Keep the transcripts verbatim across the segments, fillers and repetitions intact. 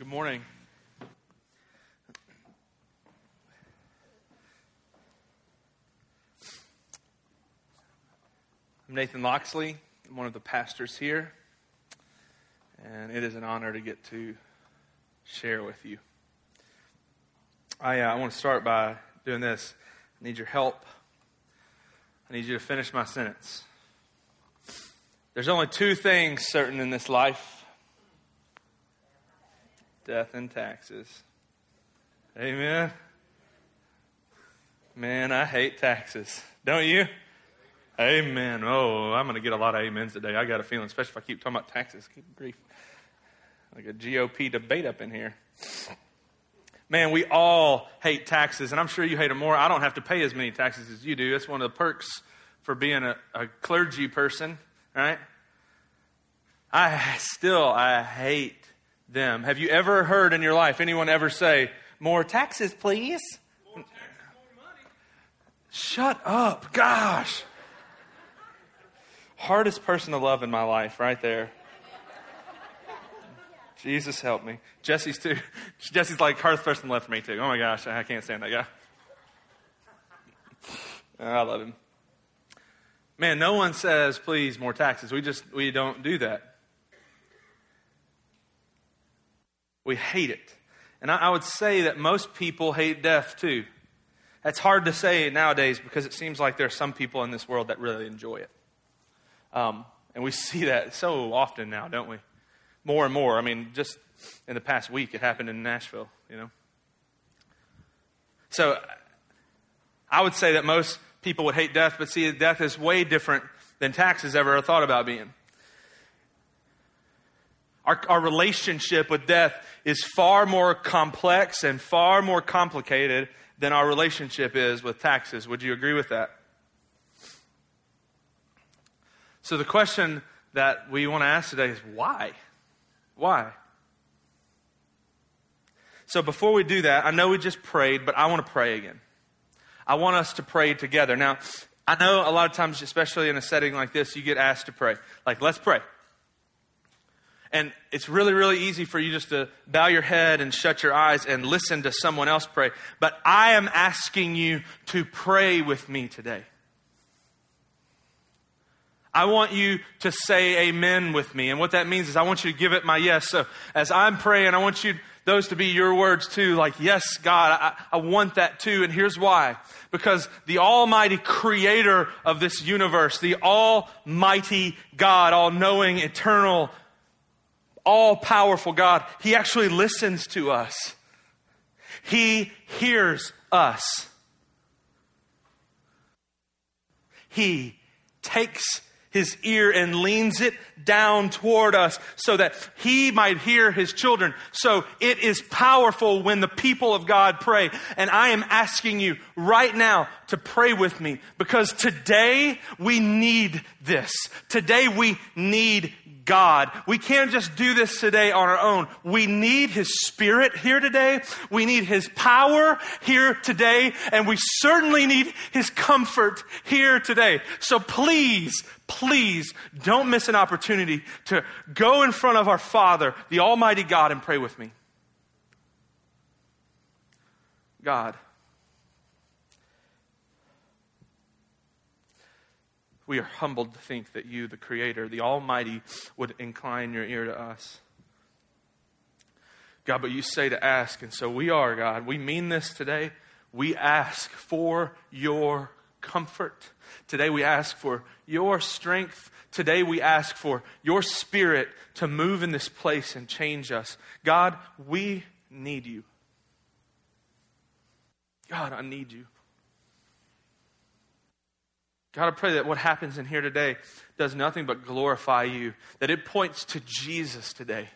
Good morning. I'm Nathan Loxley. I'm one of the pastors here, and it is an honor to get to share with you. I, uh, I want to start by doing this. I need your help. I need you to finish my sentence. There's only two things certain in this life: death and taxes. Amen. Man, I hate taxes. Don't you? Amen. Oh, I'm going to get a lot of amens today. I got a feeling, especially if I keep talking about taxes. Keep grief. Like a G O P debate up in here. Man, we all hate taxes, and I'm sure you hate them more. I don't have to pay as many taxes as you do. That's one of the perks for being a, a clergy person, right? I still, I hate them. Have you ever heard in your life anyone ever say, "More taxes, please"? More taxes, more money. Shut up. Gosh. Hardest person to love in my life right there. Jesus help me. Jesse's too. Jesse's like hardest person left for me too. Oh my gosh, I can't stand that guy. I love him. Man, no one says, "Please, more taxes." We just, we don't do that. We hate it. And I, I would say that most people hate death too. That's hard to say nowadays because it seems like there are some people in this world that really enjoy it. Um, and we see that so often now, don't we? More and more. I mean, just in the past week, it happened in Nashville, you know. So I would say that most people would hate death, but see, death is way different than taxes ever thought about being. Our, our relationship with death is far more complex and far more complicated than our relationship is with taxes. Would you agree with that? So the question that we want to ask today is why? Why? So before we do that, I know we just prayed, but I want to pray again. I want us to pray together. Now, I know a lot of times, especially in a setting like this, you get asked to pray. Like, let's pray. And it's really, really easy for you just to bow your head and shut your eyes and listen to someone else pray. But I am asking you to pray with me today. I want you to say amen with me. And what that means is I want you to give it my yes. So as I'm praying, I want you those to be your words too. Like, yes, God, I, I want that too. And here's why. Because the almighty creator of this universe, the almighty God, all-knowing, eternal, all-powerful God, He actually listens to us. He hears us. He takes His ear and leans it down toward us so that He might hear His children. So it is powerful when the people of God pray. And I am asking you right now to pray with me because today we need this. Today we need God. We can't just do this today on our own. We need His Spirit here today. We need His power here today. And we certainly need His comfort here today. So please, please don't miss an opportunity to go in front of our Father, the Almighty God, and pray with me. God, we are humbled to think that you, the Creator, the Almighty, would incline your ear to us. God, but you say to ask, and so we are, God. We mean this today. We ask for your comfort. Today we ask for your strength. Today we ask for your Spirit to move in this place and change us. God, we need you. God, I need you. God, I pray that what happens in here today does nothing but glorify you, that it points to Jesus today.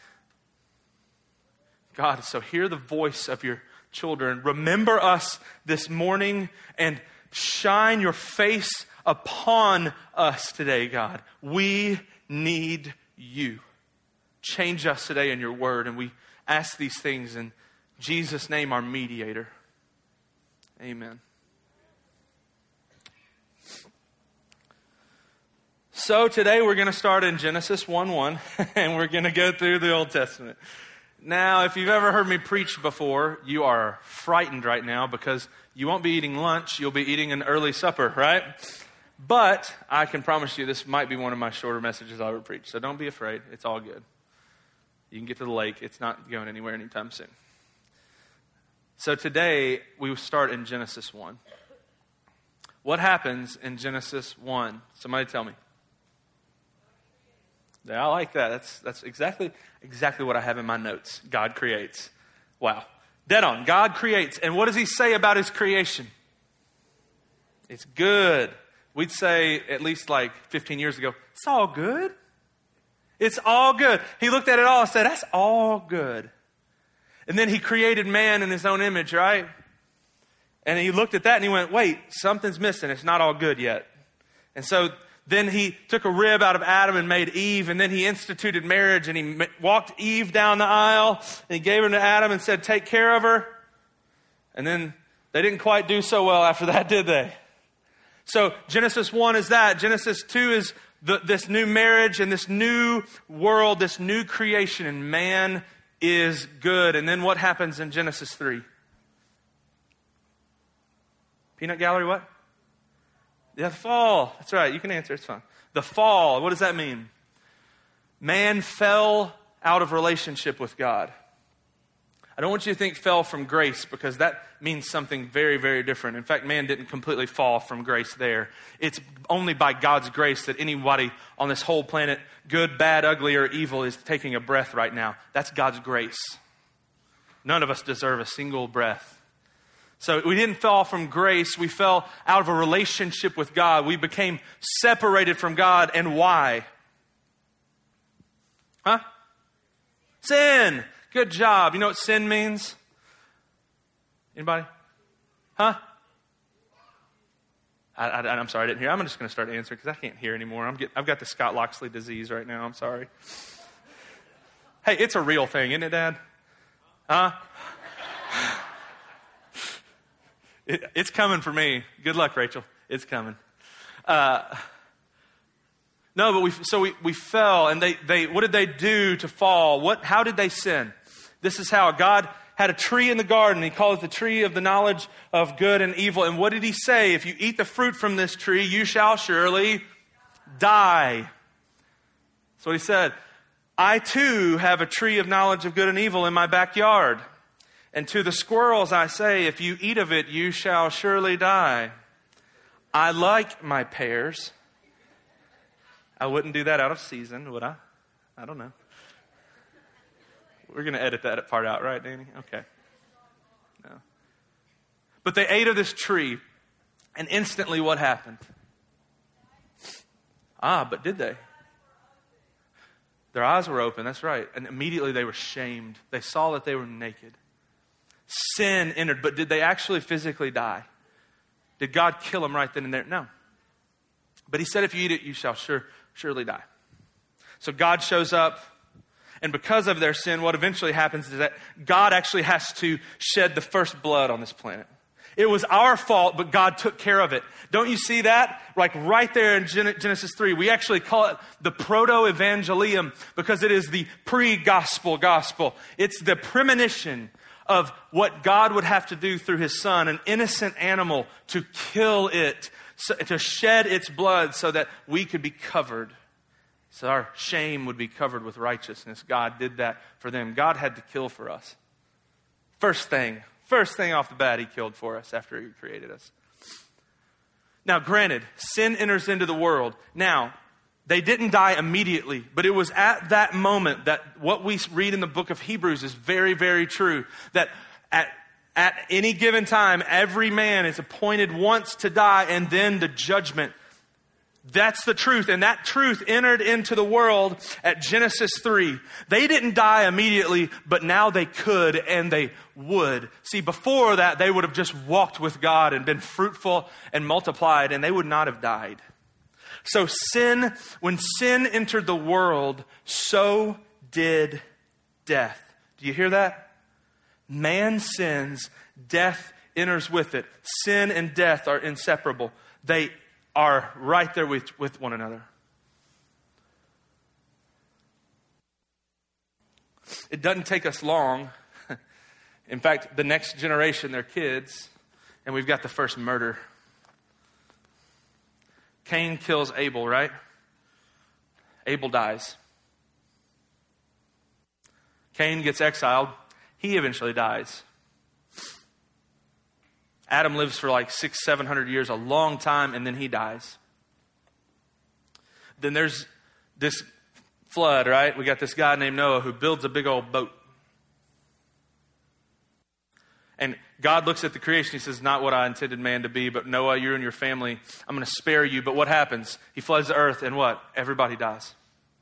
God, so hear the voice of your children. Remember us this morning and shine your face upon us today, God. We need you. Change us today in your word, and we ask these things in Jesus' name, our mediator. Amen. So today we're going to start in Genesis one one, and we're going to go through the Old Testament. Now, if you've ever heard me preach before, you are frightened right now because you won't be eating lunch. You'll be eating an early supper, right? But I can promise you this might be one of my shorter messages I ever preach. So don't be afraid. It's all good. You can get to the lake. It's not going anywhere anytime soon. So today, we start in Genesis one. What happens in Genesis one? Somebody tell me. Yeah, I like that. That's that's exactly exactly what I have in my notes. God creates. Wow. Dead on. God creates. And what does he say about his creation? It's good. We'd say, at least like fifteen years ago, it's all good. It's all good. He looked at it all and said, that's all good. And then he created man in his own image, right? And he looked at that and he went, wait, something's missing. It's not all good yet. And so then he took a rib out of Adam and made Eve, and then he instituted marriage, and he walked Eve down the aisle, and he gave her to Adam and said, take care of her. And then they didn't quite do so well after that, did they? So Genesis one is that. Genesis two is the, this new marriage and this new world, this new creation, and man is good. And then what happens in Genesis three? Peanut gallery, what? Yeah, the fall. That's right. You can answer. It's fine. The fall. What does that mean? Man fell out of relationship with God. I don't want you to think fell from grace, because that means something very, very different. In fact, man didn't completely fall from grace there. It's only by God's grace that anybody on this whole planet, good, bad, ugly, or evil, is taking a breath right now. That's God's grace. None of us deserve a single breath. So we didn't fall from grace. We fell out of a relationship with God. We became separated from God. And why? Huh? Sin. Good job. You know what sin means? Anybody? Huh? I, I, I'm sorry, I didn't hear. I'm just going to start answering because I can't hear anymore. I'm get, I've got the Scott Loxley disease right now. I'm sorry. Hey, it's a real thing, isn't it, Dad? Huh? It, it's coming for me. Good luck, Rachel. It's coming. Uh, no, but we so we, we fell, and they, they what did they do to fall? What how did they sin? This is how. God had a tree in the garden. He called it the tree of the knowledge of good and evil. And what did he say? If you eat the fruit from this tree, you shall surely die. That's what he said. I too have a tree of knowledge of good and evil in my backyard. And to the squirrels I say, if you eat of it, you shall surely die. I like my pears. I wouldn't do that out of season, would I? I don't know. We're going to edit that part out, right, Danny? Okay. No. But they ate of this tree, and instantly what happened? Ah, but did they? Their eyes were open, that's right. And immediately they were shamed. They saw that they were naked. Sin entered, but did they actually physically die? Did God kill them right then and there? No. But he said, if you eat it, you shall sure, surely die. So God shows up, and because of their sin, what eventually happens is that God actually has to shed the first blood on this planet. It was our fault, but God took care of it. Don't you see that? Like right there in Genesis three, we actually call it the proto-evangelium because it is the pre-gospel gospel. It's the premonition of what God would have to do through his son, an innocent animal, to kill it, so, to shed its blood so that we could be covered. So our shame would be covered with righteousness. God did that for them. God had to kill for us. First thing, first thing off the bat, he killed for us after he created us. Now, granted, sin enters into the world. Now, they didn't die immediately, but it was at that moment that what we read in the book of Hebrews is very, very true. That at, at any given time, every man is appointed once to die, and then the judgment. That's the truth, and that truth entered into the world at Genesis three. They didn't die immediately, but now they could and they would. See, before that, they would have just walked with God and been fruitful and multiplied, and they would not have died. So sin, when sin entered the world, so did death. Do you hear that? Man sins, death enters with it. Sin and death are inseparable. They are right there with, with one another. It doesn't take us long. In fact, the next generation, they're kids, and we've got the first murder. Cain kills Abel, right? Abel dies. Cain gets exiled. He eventually dies. Adam lives for like six, seven hundred years, a long time, and then he dies. Then there's this flood, right? We got this guy named Noah who builds a big old boat. And God looks at the creation. He says, not what I intended man to be, but Noah, you and your family, I'm going to spare you. But what happens? He floods the earth, and what? Everybody dies.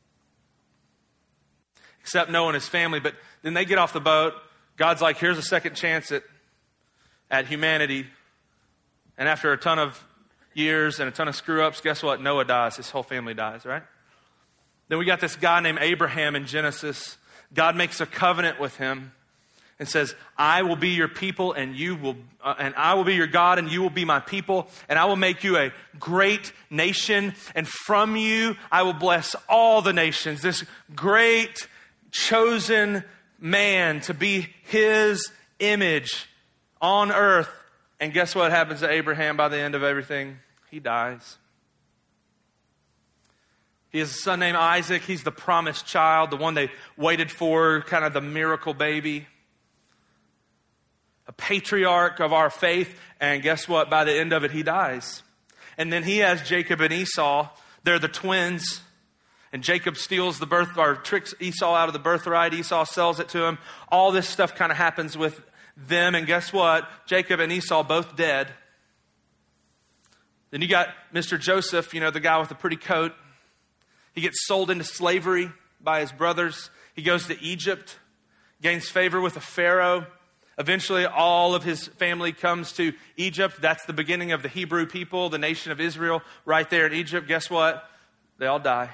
Except Noah and his family. But then they get off the boat. God's like, here's a second chance at, at humanity. And after a ton of years and a ton of screw-ups, guess what? Noah dies. His whole family dies, right? Then we got this guy named Abraham in Genesis. God makes a covenant with him and says, I will be your people and you will, uh, and I will be your God and you will be my people. And I will make you a great nation. And from you, I will bless all the nations. This great chosen man to be his image on earth. And guess what happens to Abraham by the end of everything? He dies. He has a son named Isaac. He's the promised child, the one they waited for, kind of the miracle baby. A patriarch of our faith. And guess what? By the end of it, he dies. And then he has Jacob and Esau. They're the twins. And Jacob steals the birth, or tricks Esau out of the birthright. Esau sells it to him. All this stuff kind of happens with them. And guess what? Jacob and Esau both dead. Then you got Mister Joseph, you know, the guy with the pretty coat. He gets sold into slavery by his brothers. He goes to Egypt, gains favor with the Pharaoh. Eventually, all of his family comes to Egypt. That's the beginning of the Hebrew people, the nation of Israel, right there in Egypt. Guess what? They all die.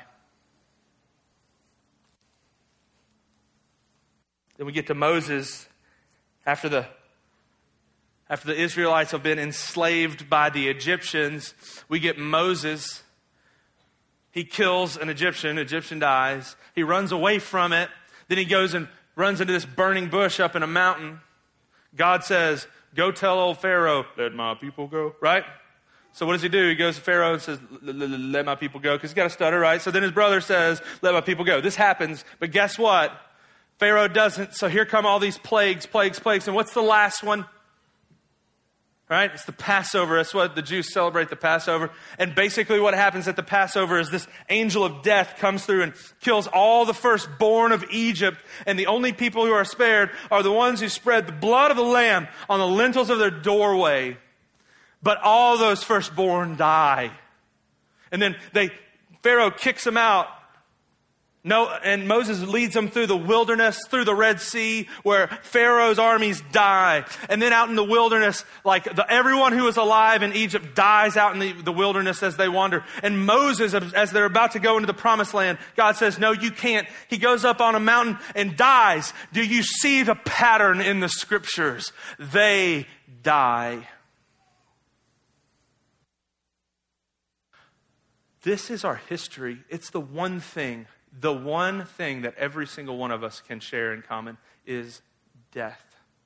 Then we get to Moses. After the, after the Israelites have been enslaved by the Egyptians, we get Moses. He kills an Egyptian. Egyptian dies. He runs away from it. Then he goes and runs into this burning bush up in a mountain. God says, go tell old Pharaoh, let my people go, right? So what does he do? He goes to Pharaoh and says, let my people go, because he's got a stutter, right? So then his brother says, let my people go. This happens, but guess what? Pharaoh doesn't. So here come all these plagues, plagues, plagues. And what's the last one? Right? It's the Passover. That's what the Jews celebrate, the Passover. And basically what happens at the Passover is this angel of death comes through and kills all the firstborn of Egypt. And the only people who are spared are the ones who spread the blood of the lamb on the lintels of their doorway. But all those firstborn die. And then they Pharaoh kicks them out. No, and Moses leads them through the wilderness, through the Red Sea, where Pharaoh's armies die. And then out in the wilderness, like the, everyone who was alive in Egypt dies out in the, the wilderness as they wander. And Moses, as they're about to go into the promised land, God says, no, you can't. He goes up on a mountain and dies. Do you see the pattern in the scriptures? They die. This is our history. It's the one thing The one thing that every single one of us can share in common is death.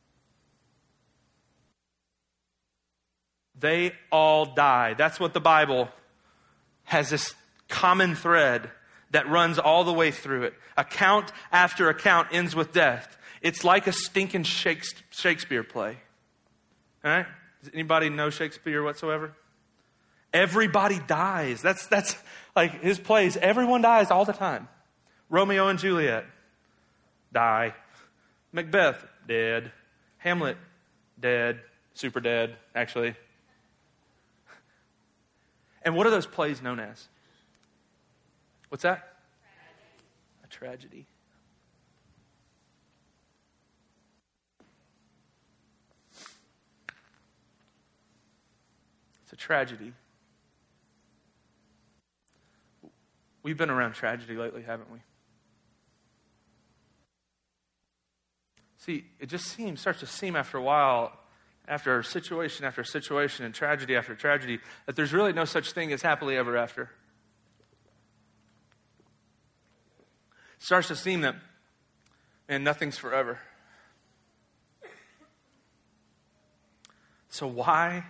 They all die. That's what the Bible has, this common thread that runs all the way through it. Account after account ends with death. It's like a stinking Shakespeare play. All right? Does anybody know Shakespeare whatsoever? Everybody dies. That's, that's like his plays. Everyone dies all the time. Romeo and Juliet, die. Macbeth, dead. Hamlet, dead. Super dead, actually. And what are those plays known as? What's that? A tragedy. It's a tragedy. We've been around tragedy lately, haven't we? See, it just seems, starts to seem after a while, after situation after situation and tragedy after tragedy, that there's really no such thing as happily ever after. It starts to seem that and nothing's forever. So why?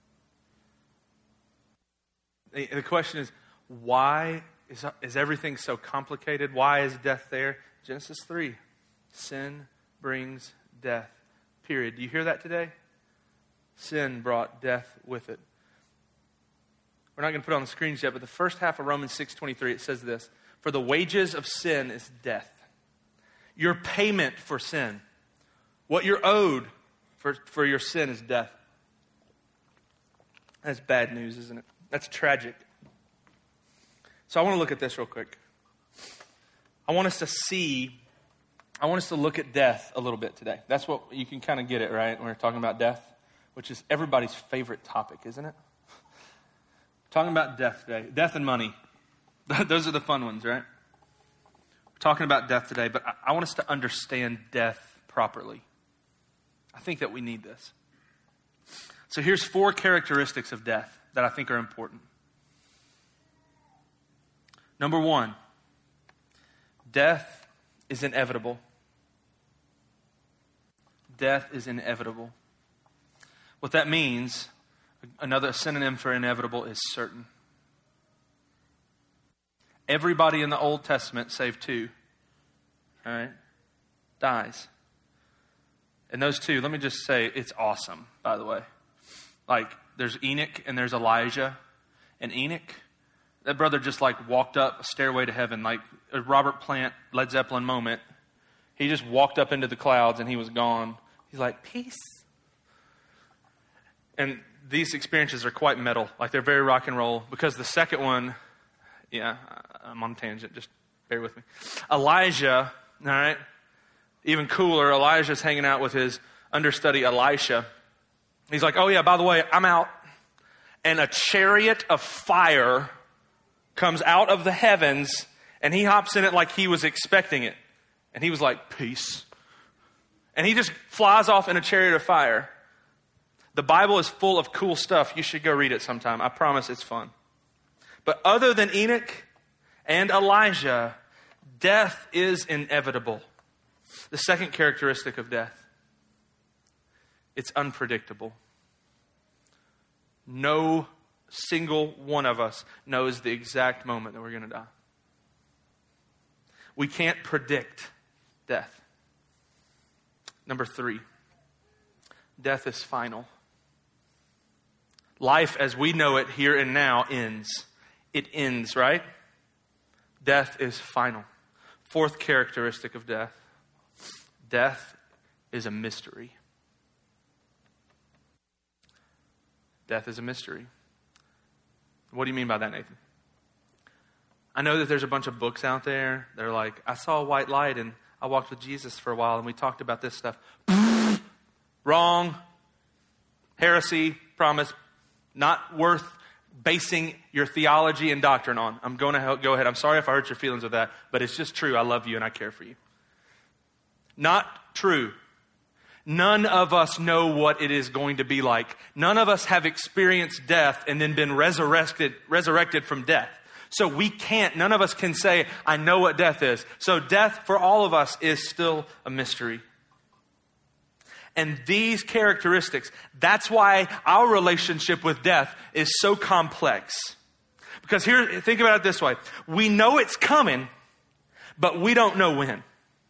The, the question is, why is, is everything so complicated? Why is death there? Genesis three, sin brings death, period. Do you hear that today? Sin brought death with it. We're not going to put it on the screens yet, but the first half of Romans six twenty-three, it says this: for the wages of sin is death. Your payment for sin, what you're owed for, for your sin is death. That's bad news, isn't it? That's tragic. So I want to look at this real quick. I want us to see, I want us to look at death a little bit today. That's what, you can kind of get it, right? When we're talking about death, which is everybody's favorite topic, isn't it? Talking about death today. Death and money. Those are the fun ones, right? We're talking about death today, but I, I want us to understand death properly. I think that we need this. So here's four characteristics of death that I think are important. Number one, death is inevitable. Death is inevitable. What that means, another synonym for inevitable is certain. Everybody in the Old Testament, save two, all right, dies. And those two, let me just say, it's awesome, by the way. Like, there's Enoch and there's Elijah. And Enoch, that brother just like walked up a stairway to heaven, like a Robert Plant, Led Zeppelin moment. He just walked up into the clouds and he was gone. He's like, peace. And these experiences are quite metal, like they're very rock and roll, because the second one, yeah, I'm on a tangent, just bear with me. Elijah, all right, even cooler, Elijah's hanging out with his understudy Elisha. He's like, oh yeah, by the way, I'm out. And a chariot of fire comes out of the heavens, and he hops in it like he was expecting it. And he was like, peace. And he just flies off in a chariot of fire. The Bible is full of cool stuff. You should go read it sometime. I promise it's fun. But other than Enoch and Elijah, death is inevitable. The second characteristic of death, it's unpredictable. No single one of us knows the exact moment that we're going to die. We can't predict death. Number three, death is final. Life as we know it here and now ends. It ends, right? Death is final. Fourth characteristic of death, death is a mystery. Death is a mystery. What do you mean by that, Nathan? I know that there's a bunch of books out there. They're like, I saw a white light and I walked with Jesus for a while and we talked about this stuff. Wrong. Heresy. Promise. Not worth basing your theology and doctrine on. I'm going to go ahead. I'm sorry if I hurt your feelings with that, but it's just true. I love you and I care for you. Not true. None of us know what it is going to be like. None of us have experienced death and then been resurrected, resurrected from death. So we can't, none of us can say, I know what death is. So death for all of us is still a mystery. And these characteristics, that's why our relationship with death is so complex. Because here, think about it this way. We know it's coming, but we don't know when.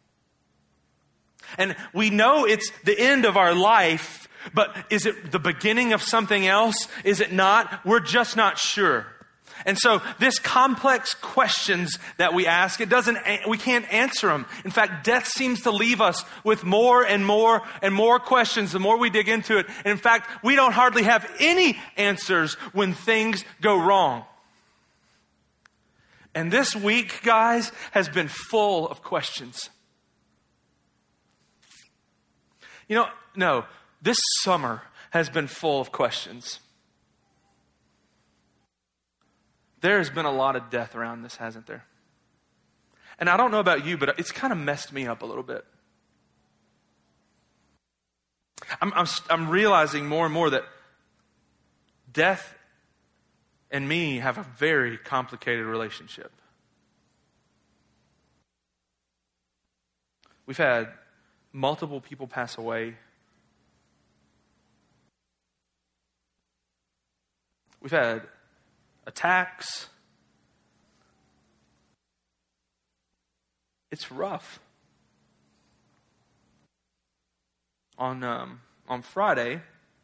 And we know it's the end of our life, but is it the beginning of something else? Is it not? We're just not sure. And so this complex questions that we ask, it doesn't, we can't answer them. In fact, death seems to leave us with more and more and more questions the more we dig into it. And in fact, we don't hardly have any answers when things go wrong. And this week, guys, has been full of questions. You know, no, this summer has been full of questions. There has been a lot of death around this, hasn't there? And I don't know about you, but it's kind of messed me up a little bit. I'm, I'm, I'm realizing more and more that death and me have a very complicated relationship. We've had multiple people pass away. We've had attacks. It's rough. On um, on Friday,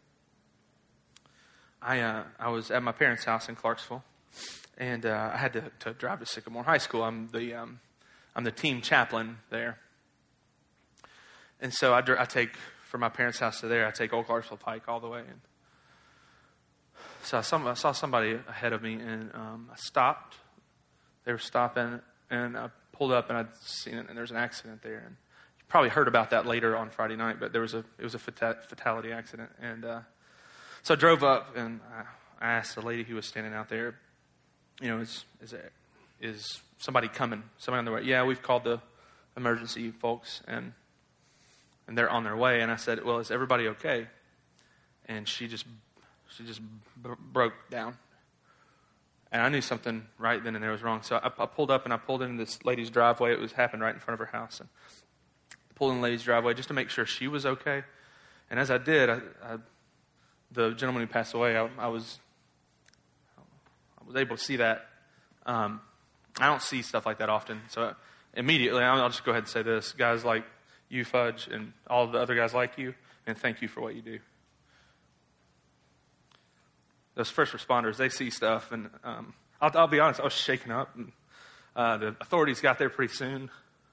I uh, I was at my parents' house in Clarksville, and uh, I had to, to drive to Sycamore High School. I'm the um, I'm the team chaplain there, and so I, I take from my parents' house to there. I take Old Clarksville Pike all the way, and so I saw, I saw somebody ahead of me, and um, I stopped. They were stopping, and I pulled up, and I'd seen it, and there's an accident there. And you probably heard about that later on Friday night, but there was a it was a fata- fatality accident, and uh, so I drove up, and I, I asked the lady who was standing out there, you know, is is it, is somebody coming? Somebody on their way? Yeah, we've called the emergency folks, and and they're on their way. And I said, well, is everybody okay? And she just she just b- broke down. And I knew something right then and there was wrong. So I, I pulled up and I pulled into this lady's driveway. It was happened right in front of her house. And I pulled in the lady's driveway just to make sure she was okay. And as I did, I, I, the gentleman who passed away, I, I was I was able to see that. Um, I don't see stuff like that often. So immediately, I'll, I'll just go ahead and say this. Guys like you, Fudge, and all the other guys like you, and thank you for what you do. Those first responders, they see stuff, and um, I'll, I'll be honest, I was shaken up. And, uh, the authorities got there pretty soon.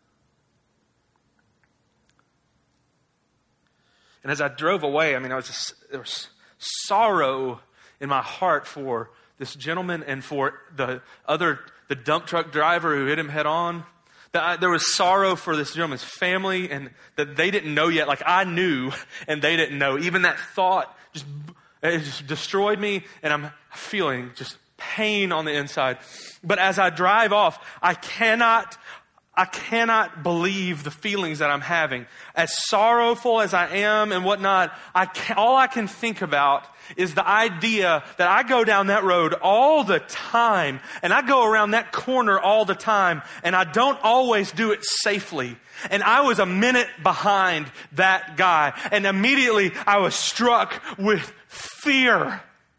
And as I drove away, I mean, I was just, there was sorrow in my heart for this gentleman and for the other, the dump truck driver who hit him head on. That I, there was sorrow for this gentleman's family, and that they didn't know yet. Like I knew, and they didn't know. Even that thought just It just destroyed me, and I'm feeling just pain on the inside. But as I drive off, I cannot, I cannot believe the feelings that I'm having. As sorrowful as I am and whatnot, I can, all I can think about is the idea that I go down that road all the time, and I go around that corner all the time, and I don't always do it safely. And I was a minute behind that guy, and immediately I was struck with fear.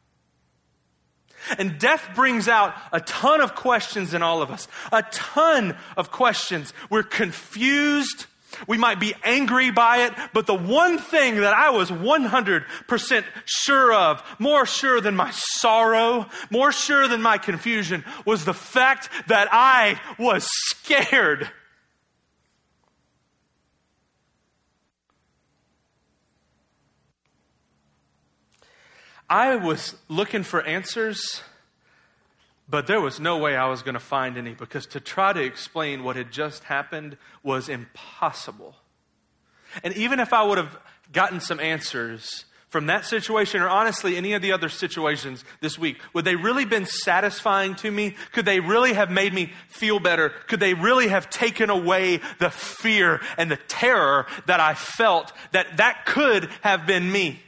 And death brings out a ton of questions in all of us. A ton of questions. We're confused. We might be angry by it. But the one thing that I was one hundred percent sure of, more sure than my sorrow, more sure than my confusion, was the fact that I was scared. I was looking for answers, but there was no way I was going to find any, because to try to explain what had just happened was impossible. And even if I would have gotten some answers from that situation, or honestly any of the other situations this week, would they really been satisfying to me? Could they really have made me feel better? Could they really have taken away the fear and the terror that I felt that that could have been me?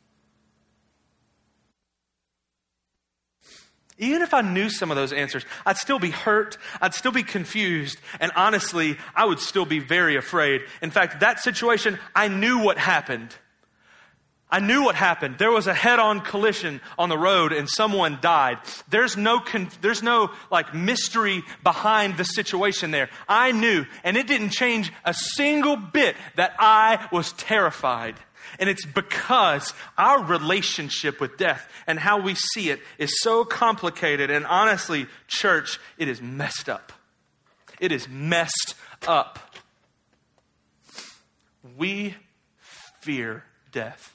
Even if I knew some of those answers, I'd still be hurt, I'd still be confused, and honestly, I would still be very afraid. In fact, that situation, I knew what happened. I knew what happened. There was a head-on collision on the road, and someone died. There's no, con- there's no like mystery behind the situation there. I knew, and it didn't change a single bit that I was terrified. And it's because our relationship with death and how we see it is so complicated. And honestly, church, it is messed up. It is messed up. We fear death.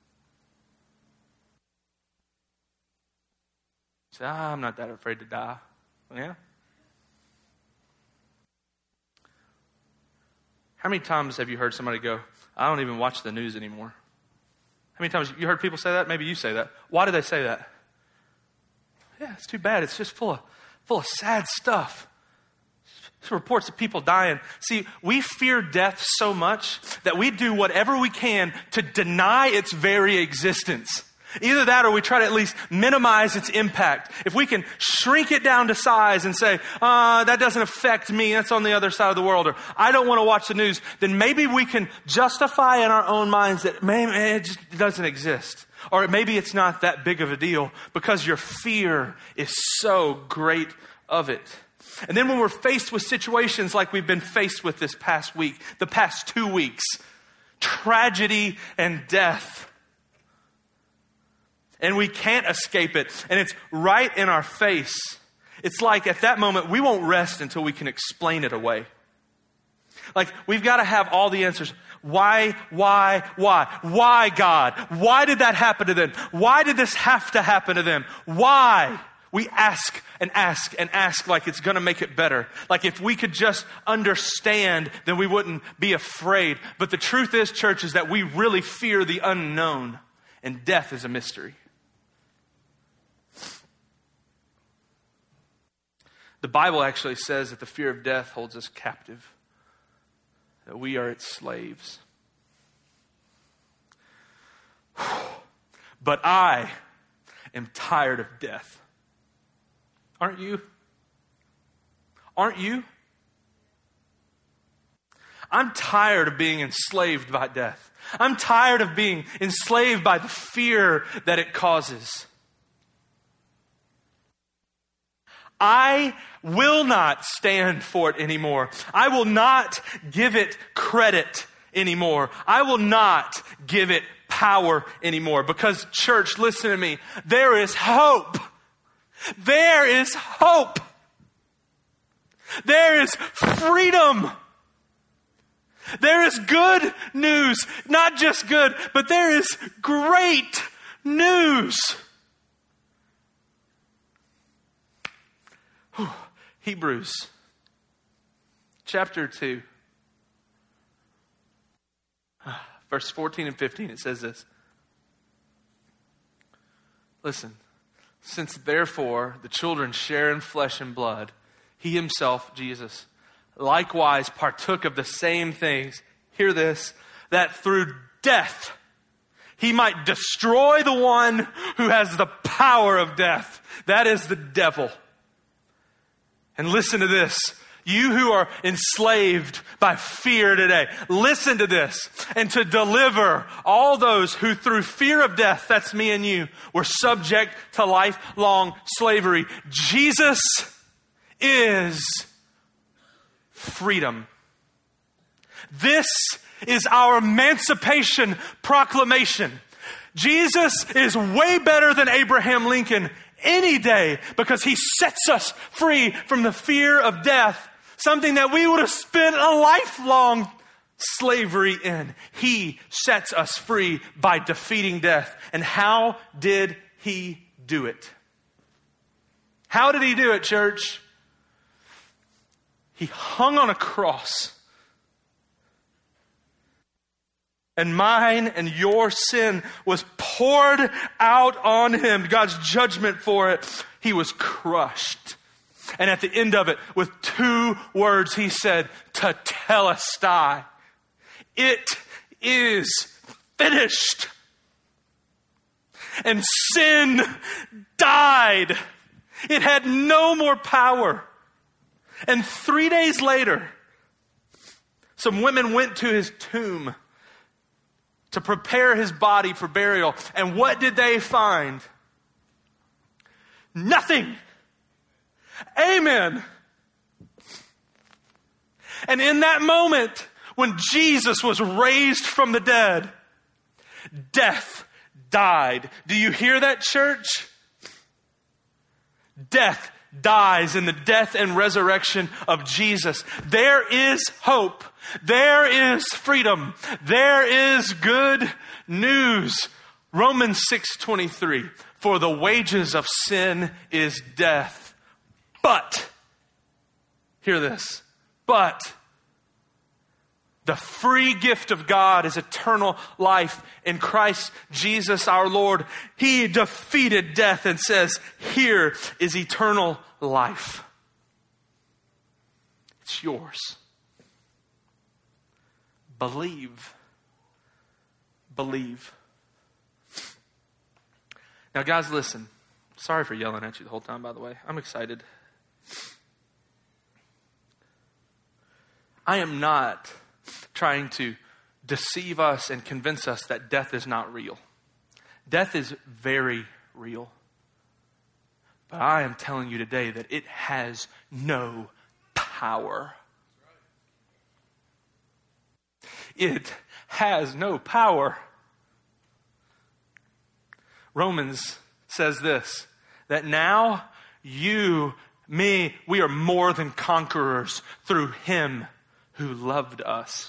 Say, ah, I'm not that afraid to die. Yeah? How many times have you heard somebody go, I don't even watch the news anymore? How many times you heard people say that? Maybe you say that. Why do they say that? Yeah, it's too bad. It's just full of full of sad stuff. It's reports of people dying. See, we fear death so much that we do whatever we can to deny its very existence. Either that or we try to at least minimize its impact. If we can shrink it down to size and say, uh, that doesn't affect me, that's on the other side of the world, or I don't want to watch the news, then maybe we can justify in our own minds that maybe it just doesn't exist. Or maybe it's not that big of a deal because your fear is so great of it. And then when we're faced with situations like we've been faced with this past week, the past two weeks, tragedy and death, and we can't escape it, and it's right in our face. It's like at that moment, we won't rest until we can explain it away. Like, we've got to have all the answers. Why, why, why? Why, God? Why did that happen to them? Why did this have to happen to them? Why? We ask and ask and ask like it's going to make it better. Like if we could just understand, then we wouldn't be afraid. But the truth is, church, is that we really fear the unknown, and death is a mystery. The Bible actually says that the fear of death holds us captive, that we are its slaves. But I am tired of death. Aren't you? Aren't you? I'm tired of being enslaved by death. I'm tired of being enslaved by the fear that it causes. I will not stand for it anymore. I will not give it credit anymore. I will not give it power anymore. Because, church, listen to me. There is hope. There is hope. There is freedom. There is good news. Not just good, but there is great news. Whew. Hebrews chapter two, verse fourteen and fifteen, it says this. Listen. Since therefore the children share in flesh and blood, he himself, Jesus, likewise partook of the same things. Hear this, that through death he might destroy the one who has the power of death. That is the devil. And listen to this. You who are enslaved by fear today, listen to this. And to deliver all those who through fear of death, that's me and you, were subject to lifelong slavery. Jesus is freedom. This is our emancipation proclamation. Jesus is way better than Abraham Lincoln any day because he sets us free from the fear of death. Something that we would have spent a lifelong slavery in. He sets us free by defeating death. And how did he do it? How did he do it, church? He hung on a cross. And mine and your sin was poured out on him. God's judgment for it. He was crushed. And at the end of it, with two words, he said, Tetelestai. It is finished. And sin died. It had no more power. And three days later, some women went to his tomb to prepare his body for burial. And what did they find? Nothing. Amen. And in that moment, when Jesus was raised from the dead, death died. Do you hear that, church? Death dies in the death and resurrection of Jesus. There is hope. There is freedom. There is good news. Romans six twenty-three. For the wages of sin is death. But, hear this, but the free gift of God is eternal life in Christ Jesus our Lord. He defeated death and says, here is eternal life. It's yours. Believe. Believe. Now, guys, listen. Sorry for yelling at you the whole time, by the way. I'm excited. I am not trying to deceive us and convince us that death is not real. Death is very real. But I am telling you today that it has no power. It has no power. Romans says this, that now you, me, we are more than conquerors through him who loved us.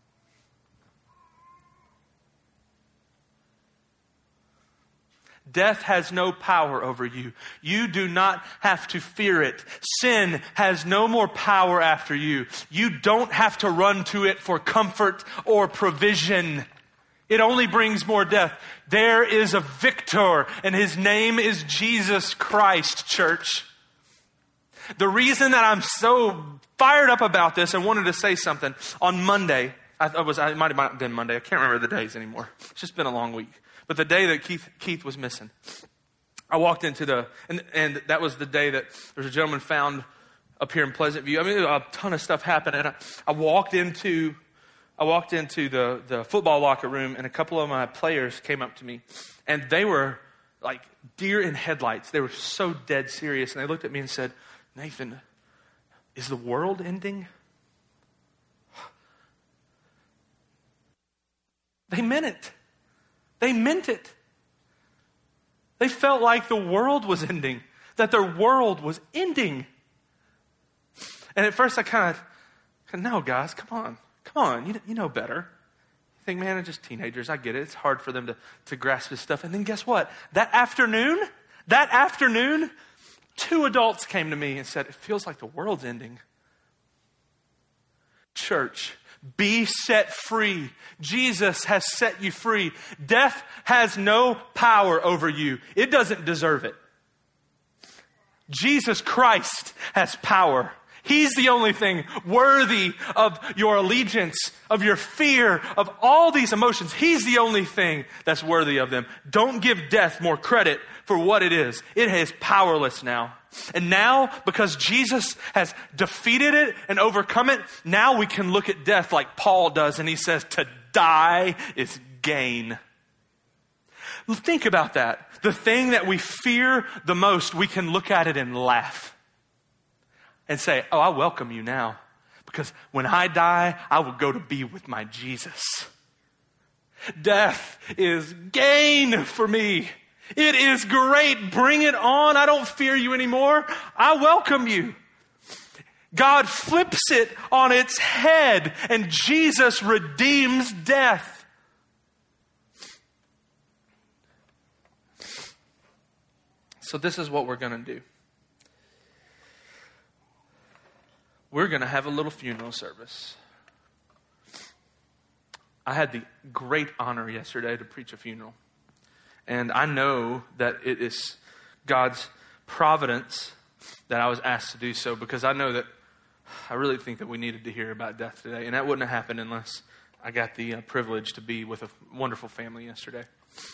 Death has no power over you. You do not have to fear it. Sin has no more power after you. You don't have to run to it for comfort or provision. It only brings more death. There is a victor, and his name is Jesus Christ, church. The reason that I'm so fired up about this and wanted to say something, on Monday, I, I was, it might have been Monday, I can't remember the days anymore. It's just been a long week. But the day that Keith Keith was missing, I walked into the, and, and that was the day that there's a gentleman found up here in Pleasant View. I mean, a ton of stuff happened. And I, I walked into, I walked into the, the football locker room, and a couple of my players came up to me, and they were like deer in headlights. They were so dead serious. And they looked at me and said, Nathan, is the world ending? They meant it. They meant it. They felt like the world was ending, that their world was ending. And at first I kind of, no, guys, come on. Come on, you, you know better. You think, man, it's just teenagers. I get it. It's hard for them to, to grasp this stuff. And then guess what? That afternoon, that afternoon, two adults came to me and said, it feels like the world's ending. Church, be set free. Jesus has set you free. Death has no power over you. It doesn't deserve it. Jesus Christ has power. He's the only thing worthy of your allegiance, of your fear, of all these emotions. He's the only thing that's worthy of them. Don't give death more credit for what it is. It is powerless now. And now, because Jesus has defeated it and overcome it, now we can look at death like Paul does, and he says, to die is gain. Think about that. The thing that we fear the most, we can look at it and laugh and say, oh, I welcome you now, because when I die, I will go to be with my Jesus. Death is gain for me. It is great. Bring it on. I don't fear you anymore. I welcome you. God flips it on its head, and Jesus redeems death. So this is what we're going to do. We're going to have a little funeral service. I had the great honor yesterday to preach a funeral. And I know that it is God's providence that I was asked to do so, because I know that I really think that we needed to hear about death today. And that wouldn't have happened unless I got the uh, privilege to be with a wonderful family yesterday.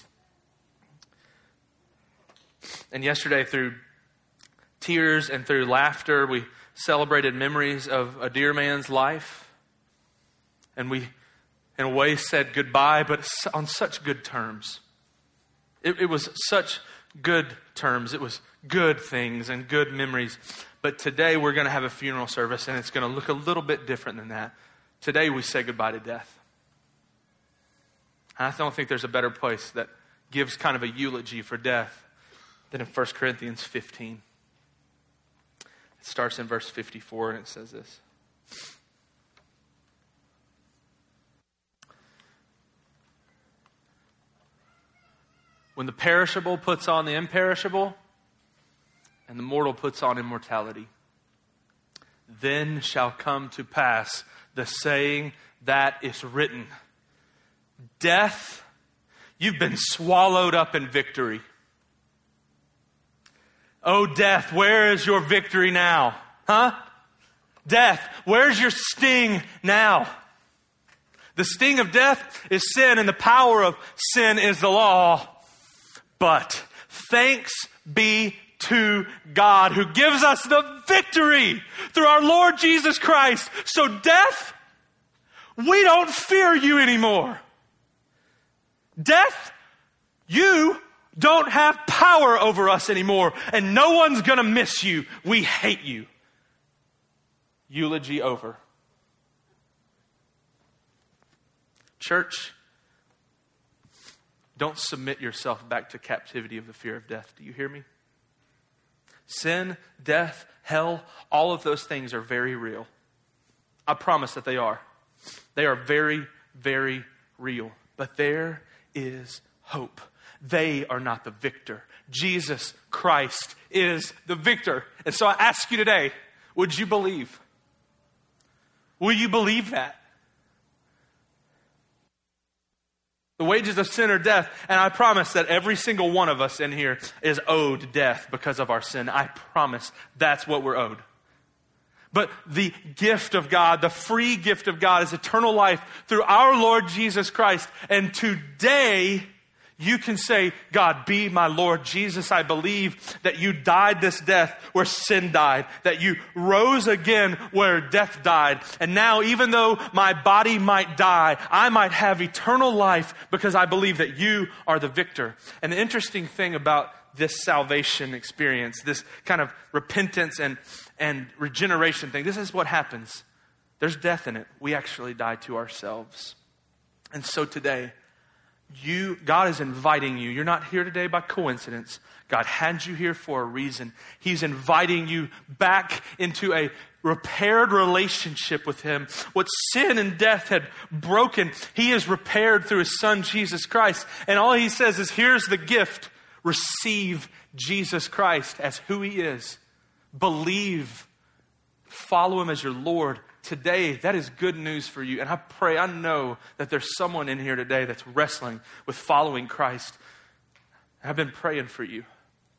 And yesterday, through tears and through laughter, we celebrated memories of a dear man's life. And we, in a way, said goodbye, but on such good terms. It, it was such good terms. It was good things and good memories. But today we're going to have a funeral service, and it's going to look a little bit different than that. Today we say goodbye to death. And I don't think there's a better place that gives kind of a eulogy for death than in First Corinthians fifteen. It starts in verse fifty-four, and it says this. When the perishable puts on the imperishable, and the mortal puts on immortality, then shall come to pass the saying that is written, death, you've been swallowed up in victory. Oh, death, where is your victory now? Huh? Death, where's your sting now? The sting of death is sin, and the power of sin is the law. But Thanks be to God who gives us the victory through our Lord Jesus Christ. So death, we don't fear you anymore. Death, you don't have power over us anymore, and no one's gonna miss you. We hate you. Eulogy over. Church, don't submit yourself back to captivity of the fear of death. Do you hear me? Sin, death, hell, all of those things are very real. I promise that they are. They are very, very real. But there is hope. They are not the victor. Jesus Christ is the victor. And so I ask you today, would you believe? Will you believe that? The wages of sin are death, and I promise that every single one of us in here is owed death because of our sin. I promise that's what we're owed. But the gift of God, the free gift of God is eternal life through our Lord Jesus Christ. And today, you can say, God, be my Lord. Jesus, I believe that you died this death where sin died, that you rose again where death died. And now, even though my body might die, I might have eternal life because I believe that you are the victor. And the interesting thing about this salvation experience, this kind of repentance and, and regeneration thing, this is what happens. There's death in it. We actually die to ourselves. And so today, You, God is inviting you. You're not here today by coincidence. God had you here for a reason. He's inviting you back into a repaired relationship with Him. What sin and death had broken, He has repaired through His Son, Jesus Christ. And all He says is, here's the gift. Receive Jesus Christ as who He is. Believe. Follow Him as your Lord. Today, that is good news for you. And I pray, I know that there's someone in here today that's wrestling with following Christ. I've been praying for you.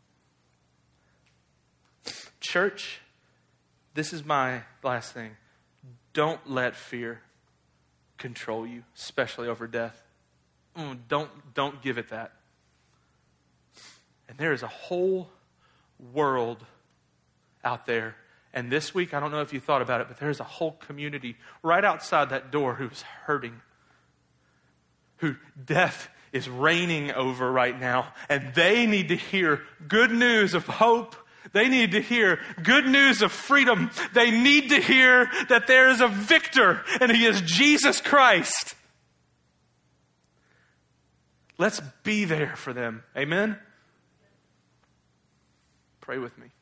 Church, this is my last thing. Don't let fear control you, especially over death. Mm, don't, don't give it that. And there is a whole world out there. And this week, I don't know if you thought about it, but there's a whole community right outside that door who's hurting, who death is reigning over right now. And they need to hear good news of hope. They need to hear good news of freedom. They need to hear that there is a victor, and He is Jesus Christ. Let's be there for them. Amen? Pray with me.